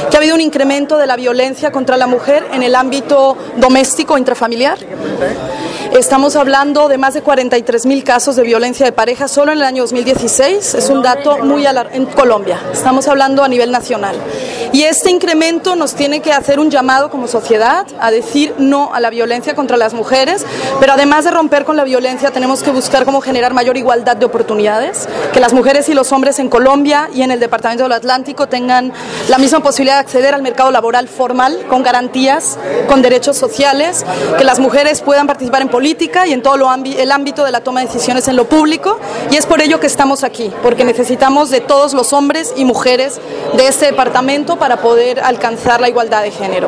que ha habido un incremento de la violencia contra la mujer en el ámbito doméstico e intrafamiliar. Estamos hablando de más de 43,000 casos de violencia de pareja solo en el año 2016. Es un dato muy en Colombia. Estamos hablando a nivel nacional. Y este incremento nos tiene que hacer un llamado como sociedad a decir no a la violencia contra las mujeres, pero además de romper con la violencia tenemos que buscar cómo generar mayor igualdad de oportunidades, que las mujeres y los hombres en Colombia y en el Departamento del Atlántico tengan la misma posibilidad de acceder al mercado laboral formal, con garantías, con derechos sociales, que las mujeres puedan participar en política y en todo el ámbito de la toma de decisiones en lo público, y es por ello que estamos aquí, porque necesitamos de todos los hombres y mujeres de este departamento para poder alcanzar la igualdad de género.